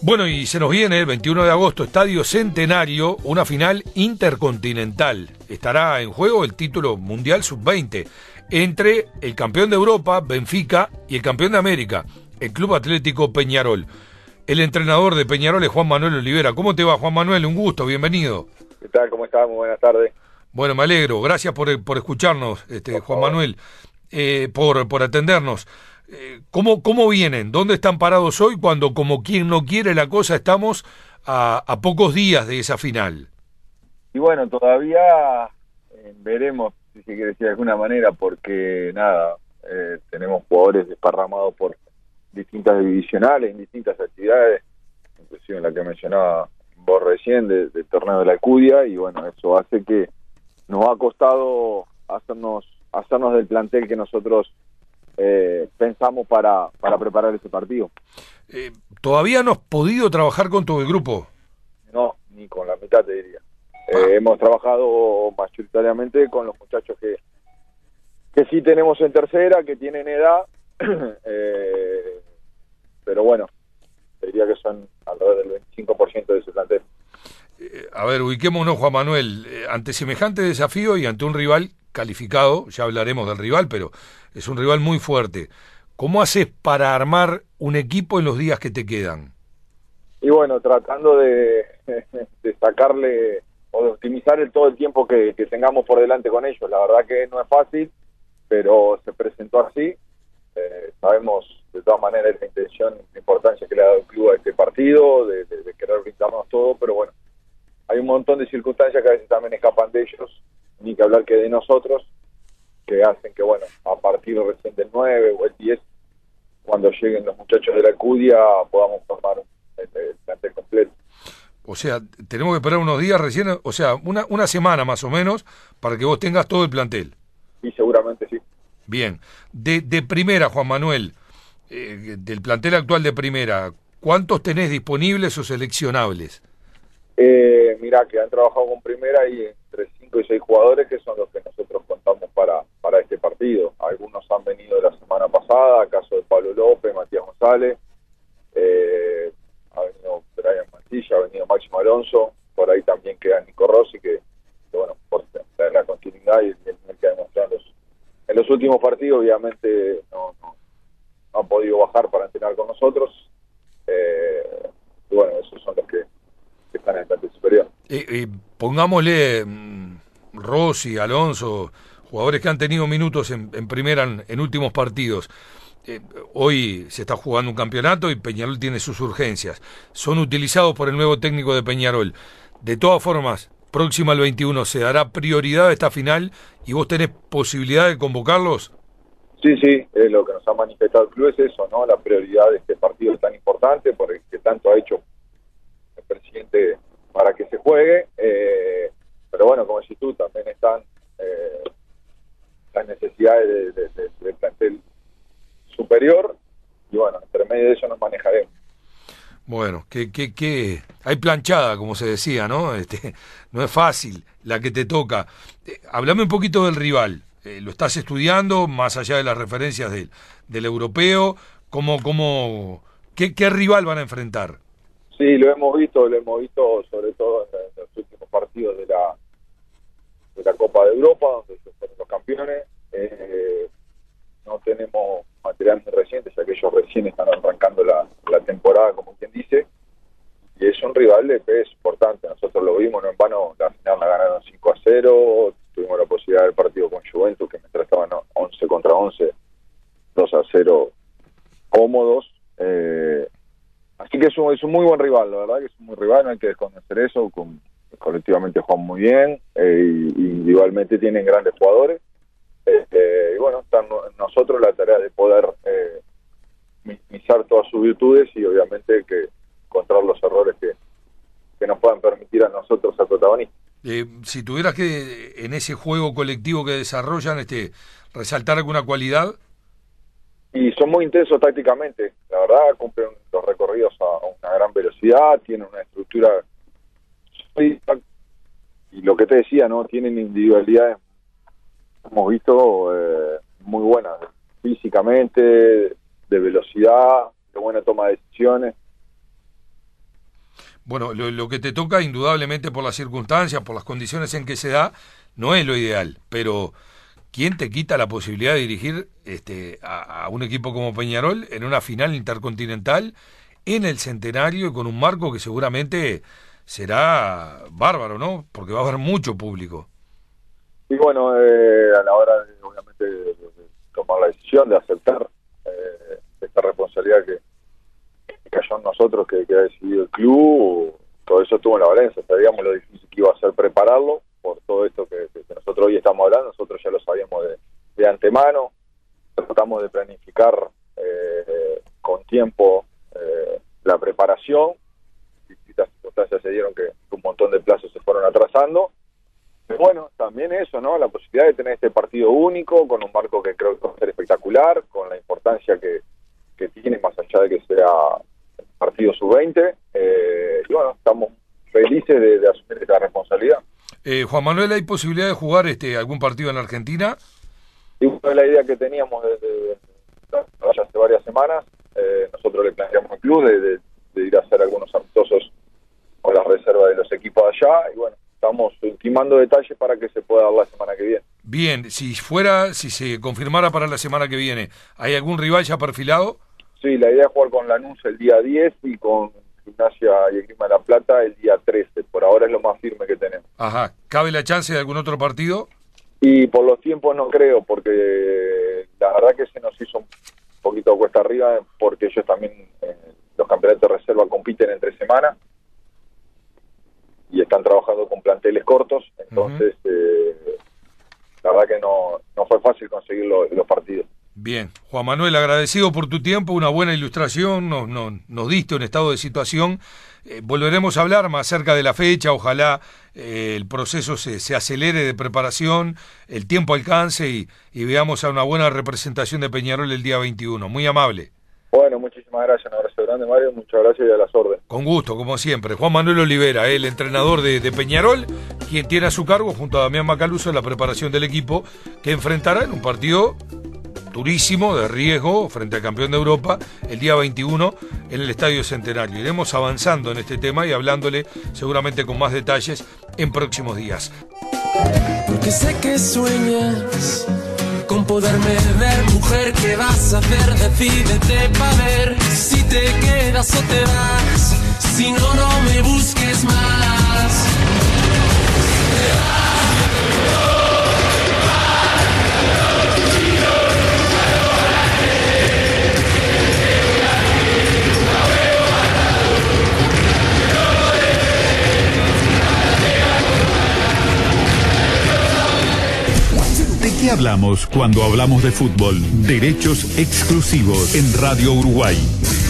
Bueno, y se nos viene el 21 de agosto, Estadio Centenario, una final intercontinental. Estará en juego el título mundial sub-20 entre el campeón de Europa, Benfica, y el campeón de América, el Club Atlético Peñarol. El entrenador de Peñarol es Juan Manuel Olivera. ¿Cómo te va, Juan Manuel? Un gusto, bienvenido. ¿Qué tal? ¿Cómo estás? Muy buenas tardes. Bueno, me alegro. Gracias por escucharnos, Juan Manuel, por atendernos. ¿Cómo vienen? ¿Dónde están parados hoy cuando, como quien no quiere la cosa, estamos a pocos días de esa final? Y bueno, todavía veremos, si se quiere decir de alguna manera, porque nada, tenemos jugadores desparramados por distintas divisionales, en distintas actividades, inclusive en la que mencionaba vos recién, del torneo de la Alcudia, y bueno, eso hace que nos ha costado hacernos del plantel que nosotros pensamos para preparar ese partido. ¿Todavía no has podido trabajar con todo el grupo? No, ni con la mitad te diría. Hemos trabajado mayoritariamente con los muchachos que sí tenemos en tercera, que tienen edad, pero bueno, te diría que son alrededor del 25% de ese plantel. A ver, ubiquémonos, Juan Manuel, ante semejante desafío y ante un rival calificado, ya hablaremos del rival, pero es un rival muy fuerte. ¿Cómo haces para armar un equipo en los días que te quedan? Y bueno, tratando de sacarle o de optimizar todo el tiempo que tengamos por delante con ellos. La verdad que no es fácil, pero se presentó así. Sabemos de todas maneras la intención, la importancia que le ha dado el club a este partido, de querer brindarnos todo, pero bueno, hay un montón de circunstancias que a veces también escapan de ellos, ni que hablar que de nosotros, que hacen que, bueno, a partir recién del 9 o el 10, cuando lleguen los muchachos de la Alcudia, podamos formar el plantel completo. O sea, tenemos que esperar unos días recién, o sea, una semana más o menos, para que vos tengas todo el plantel. Y seguramente sí. Bien. De primera, Juan Manuel, del plantel actual de primera, ¿cuántos tenés disponibles o seleccionables? Mirá, que han trabajado con primera y entre 5 y 6 jugadores que son los que nosotros contamos para este partido. Algunos han venido la semana pasada, caso de Pablo López, Matías González, ha venido Brian Mancilla, ha venido Máximo Alonso, por ahí también queda Nico Rossi, que bueno, por la continuidad y el nivel que ha demostrado en los últimos partidos, obviamente no han podido bajar para entrenar con nosotros, y bueno, esos son los que están en el plantel superior. Pongámosle Rossi, Alonso, jugadores que han tenido minutos en primera en últimos partidos. Hoy se está jugando un campeonato y Peñarol tiene sus urgencias. Son utilizados por el nuevo técnico de Peñarol. De todas formas, próxima al 21, ¿se dará prioridad a esta final y vos tenés posibilidad de convocarlos? Sí, lo que nos ha manifestado el club es eso, ¿no? La prioridad de este partido es tan importante, por el que tanto ha hecho el presidente para que se juegue, pero bueno, como decís tú, también están las necesidades del plantel superior, y bueno, entre medio de eso nos manejaremos. Bueno, que hay planchada, como se decía, ¿no? No es fácil la que te toca. Hablame un poquito del rival. ¿Lo estás estudiando más allá de las referencias del europeo? ¿Qué rival van a enfrentar? Sí, lo hemos visto sobre todo en los últimos partidos de la Copa de Europa, donde ellos fueron los campeones. No tenemos material muy reciente, ya que ellos recién están arrancando la temporada, como quien dice, y es un rival de peso importante. Nosotros lo vimos, no en vano, la final la ganaron 5-0, tuvimos la posibilidad del partido con Juventus, que mientras estaban 11 contra 11, 2-0 cómodos. Así que es un muy buen rival, la verdad que es un muy rival, no hay que desconocer eso. Colectivamente juegan muy bien, individualmente tienen grandes jugadores, y bueno, está nosotros la tarea de poder minimizar todas sus virtudes y obviamente que encontrar los errores que nos puedan permitir a nosotros ser protagonistas. Si tuvieras que, en ese juego colectivo que desarrollan, resaltar alguna cualidad. Y son muy intensos tácticamente, la verdad, cumplen los recorridos a una gran velocidad, tienen una estructura sólida, y lo que te decía, ¿no? Tienen individualidades, hemos visto, muy buenas, físicamente, de velocidad, de buena toma de decisiones. Bueno, lo que te toca, indudablemente por las circunstancias, por las condiciones en que se da, no es lo ideal, pero ¿quién te quita la posibilidad de dirigir a un equipo como Peñarol en una final intercontinental en el Centenario y con un marco que seguramente será bárbaro, ¿no? Porque va a haber mucho público. Y bueno, a la hora de, obviamente, de tomar la decisión, de aceptar esta responsabilidad que cayó en nosotros, que ha decidido el club, todo eso estuvo en la balanza. Sabíamos lo difícil que iba a ser prepararlo, por todo esto que nosotros hoy estamos hablando. Nosotros ya lo sabíamos de antemano, tratamos de planificar con tiempo la preparación. Distintas circunstancias se dieron que un montón de plazos se fueron atrasando. Pero bueno, también eso, ¿no? La posibilidad de tener este partido único, con un marco que creo que va a ser espectacular, con la importancia que tiene, más allá de que sea partido sub-20. Y bueno, estamos felices de asumir esta responsabilidad. Juan Manuel, ¿hay posibilidad de jugar algún partido en Argentina? Y una de las ideas que teníamos desde hace varias semanas, nosotros le planteamos al club de ir a hacer algunos amistosos con las reservas de los equipos allá, y bueno, estamos ultimando detalles para que se pueda dar la semana que viene. Bien, si se confirmara para la semana que viene, ¿hay algún rival ya perfilado? Sí, la idea es jugar con Lanús el día 10 y con Gimnasia y Esgrima de la Plata el día 13. Por ahora es lo más firme que tenemos. Ajá. ¿Cabe la chance de algún otro partido? Y por los tiempos no creo, porque la verdad que se nos hizo un poquito cuesta arriba, porque ellos también, los campeonatos de reserva compiten entre semanas y están trabajando con planteles cortos, entonces la verdad que no fue fácil conseguir los partidos. Bien, Juan Manuel, agradecido por tu tiempo, una buena ilustración, nos diste un estado de situación. Volveremos a hablar más cerca de la fecha, ojalá el proceso se acelere de preparación, el tiempo alcance y veamos a una buena representación de Peñarol el día 21. Muy amable. Bueno, muchísimas gracias, un abrazo grande, Mario, muchas gracias y a las órdenes. Con gusto, como siempre. Juan Manuel Olivera, el entrenador de Peñarol, quien tiene a su cargo, junto a Damián Macaluso, la preparación del equipo que enfrentará en un partido durísimo, de riesgo, frente al campeón de Europa, el día 21 en el Estadio Centenario. Iremos avanzando en este tema y hablándole seguramente con más detalles en próximos días. Porque sé que sueñas con poderme ver, mujer, ¿qué vas a hacer? Decídete pa' ver si te quedas o te vas. Si no, no me busques más. ¿De qué hablamos cuando hablamos de fútbol? Derechos exclusivos en Radio Uruguay.